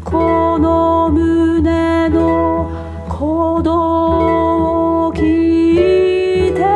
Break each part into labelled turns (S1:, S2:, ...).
S1: この胸の鼓動を聞いて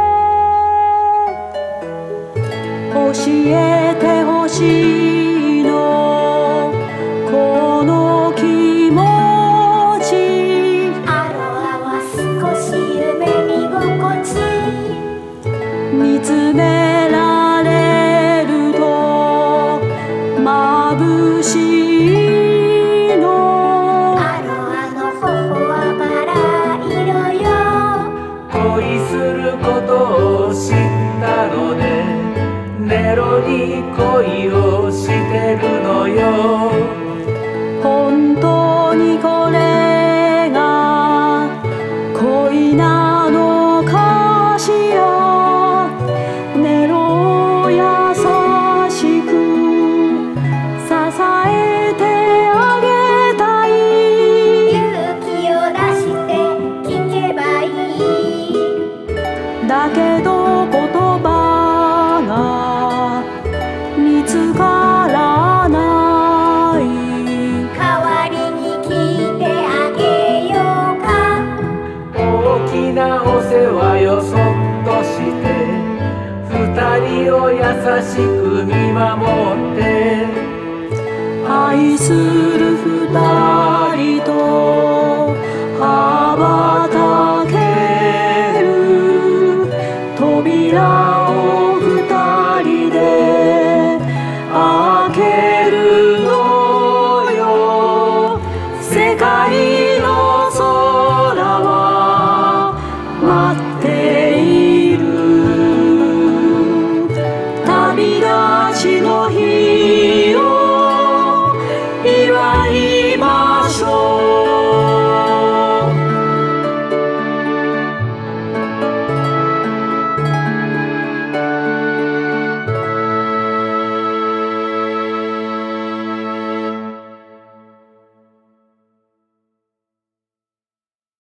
S1: 教えてほしいのこの気持ち
S2: アロアは少し夢見心地
S1: 見つめられると眩しいの
S2: アロアの頬はバラ色よ
S3: 恋することを知ったのねネロに恋をしてるのよ
S1: 本当にこれが恋なのかしらネロを優しく支えてあげたい
S2: 勇気を出して聞けばいい
S1: だけど言葉が見つからない
S2: 代わりに聞いてあげようか
S3: 大きなお世話よそっとして二人を優しく見守って
S1: 愛する二人と羽ばたける扉を二人で開け